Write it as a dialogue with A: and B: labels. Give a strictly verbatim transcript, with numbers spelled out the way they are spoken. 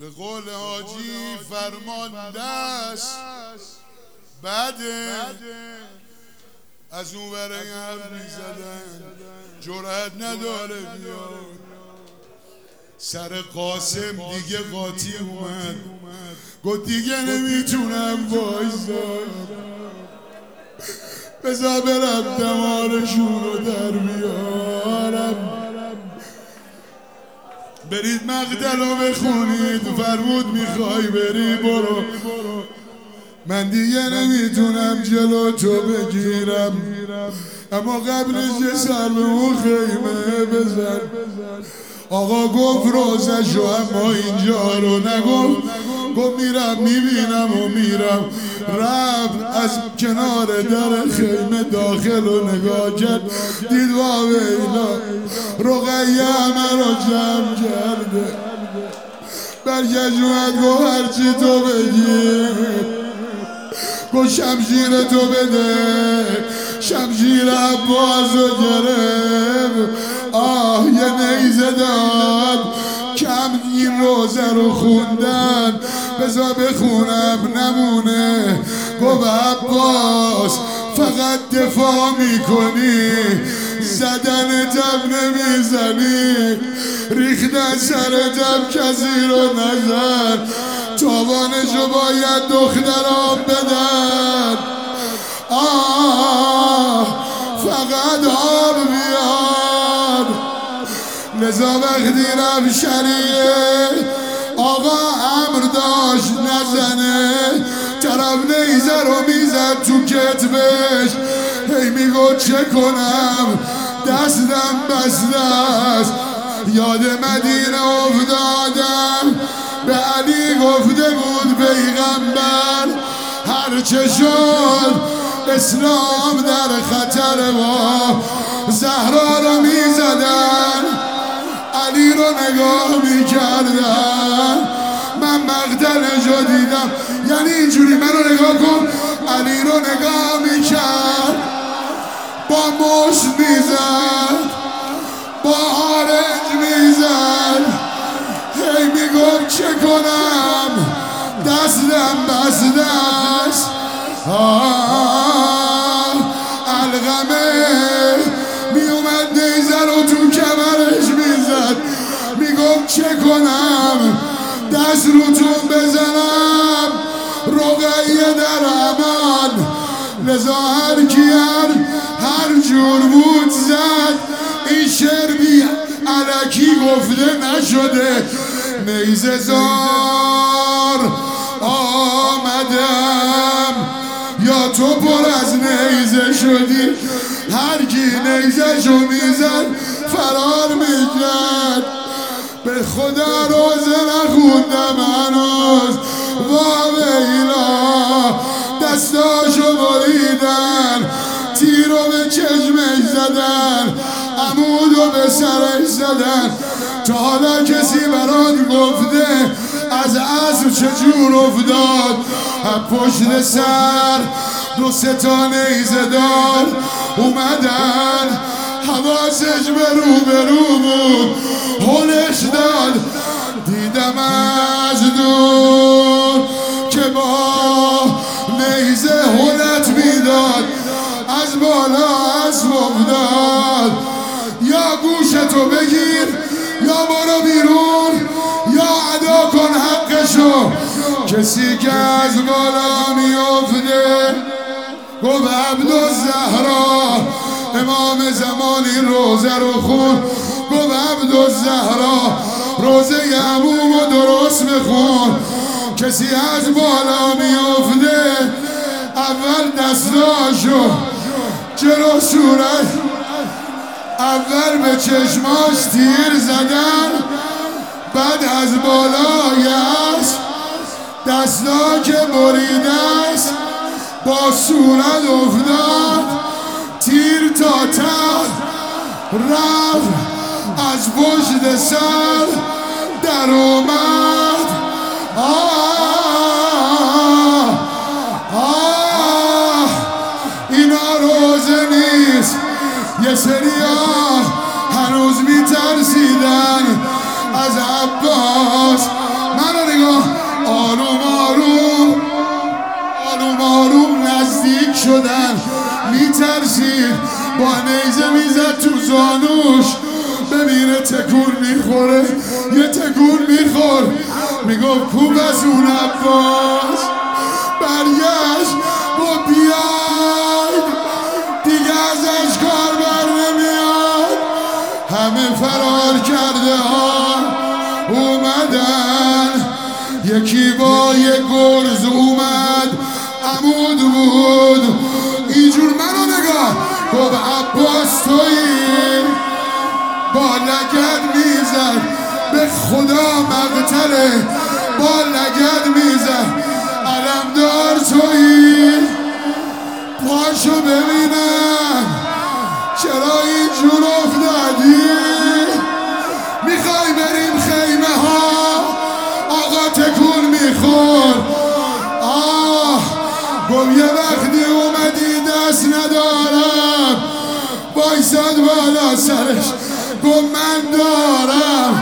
A: به قول حاجی فرمانده است بده از اون ور این حرف میزدن جرأت نداره بیاد سر قاسم دیگه قاطی اومد گفت دیگه نمیتونم وایسم بذار برم دمارشون رو در بیارم برید مقتل رو بخونید فرمود میخوای بری برو من دیگه نمیتونم جلو تو بگیرم اما قبلش یه سر به اون خیمه بزن آقا گفت روزشو اما اینجا رو نگفت گفت میرم میبینم و میرم رفت از کنار در خیمه داخل و نگاه کرد دید وا ویلا رقیه همه رو جمع کرده برگشت اومد گفت هرچی تو بگی گفت شمشیر تو بده شمشیر عباس رو گرفت آه یه نیزه داد کم این روزه رو خوندن بذار بخونم نمونه گفت عباس فقط دفاع میکنی زدن تب نمیزنی ریختن سر تب کسی رو نزن تاوانشو باید دختران بدن آه فقط آب بیاد لذا وقتی رفت شریعه آقا امر داشت نزنه طرف نیزه رو میزد تو کتبش هی میگو چه کنم دستم بسته است یاد مدینه افتادم به علی گفته بود پیغمبر هرچه شد اسلام در خطر ما زهرا رو میزدن علی رو نگاه میکردن من مقتلش رو دیدم یعنی اینجوری منو نگاه کن علی رو نگاه میکرد با مشت میزد با آرنج میزد هی میگفت چه کنم دستم بسته است علقمه میومد نیزه رو تو کمرش میزد میگفت چه کنم دست روتون بزنم رقیه در امان لذا هر کی هر هر جور بود زد این شعر بی علکی گفته نشده نیزه زار آمدم یا تو پر از نیزه شدی هر کی نیزه شو میزد فرار میکرد به خدا روزه نخوندم هنوز وا ویلا دستاشو بریدن تیر رو به چشمش زدن عمودو به سرش زدن تا حالا کسی برات گفته از اسب چجور افتاد پشت سر دو سه تا نیزه دار اومدن حواسش به رو به رو بود هلش داد دیدم از دور که با نیزه هلت میداد از بالا اسب افتاد یا گوشتو بگیر یا برو بیرون یا ادا کن حقشو کسی که از بالا میافته گفت عبدالزهرا امام زمانی روزه رو خون گفت عبدالزهرا روزه عموم رو درست بخون کسی از بالا میافته اول دستاشو جلو صورت اول به چشماش تیر زدن بعد از بالای اسب دستا که بریده است با صورت افتاد تیر تا ته رفت از پشت سر در اومد آه آه اینا روزه نیست یه سریا هنوز میترسیدن از عباس منو نیزه میزد تو زانوش ببینه تکون میخوره، یه تکون میخور، میگفت کوب از اون عباس. برگشت و بیاید دیگه ازش کار بر نمیاد. همه فرار کرده ها اومدن، یکی با یه گرز اومد عمود بود اینجور منو نگاه گفت عباس تویی، با لگد میزد به خدا مقتله، با لگد میزد علمدار تویی، پاشو ببینم چرا اینجور افتادی، میخوای بریم خیمه ها؟ آقا تکون میخور. آه گفت یه وقتی اومدی دست ندارم، وایساد بالا سرش گفت من دارم.